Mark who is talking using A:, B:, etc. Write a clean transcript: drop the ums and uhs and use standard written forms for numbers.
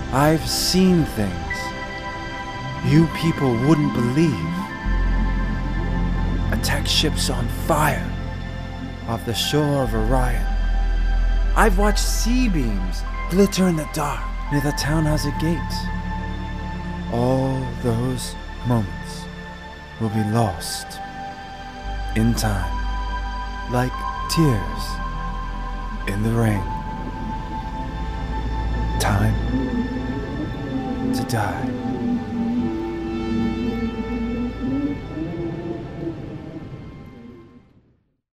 A: I've seen things you people wouldn't believe. Attack ships on fire off the shore of Orion. I've watched sea beams glitter in the dark near the Townhauser Gate. All those moments will be lost in time, like tears in the rain. Time to die.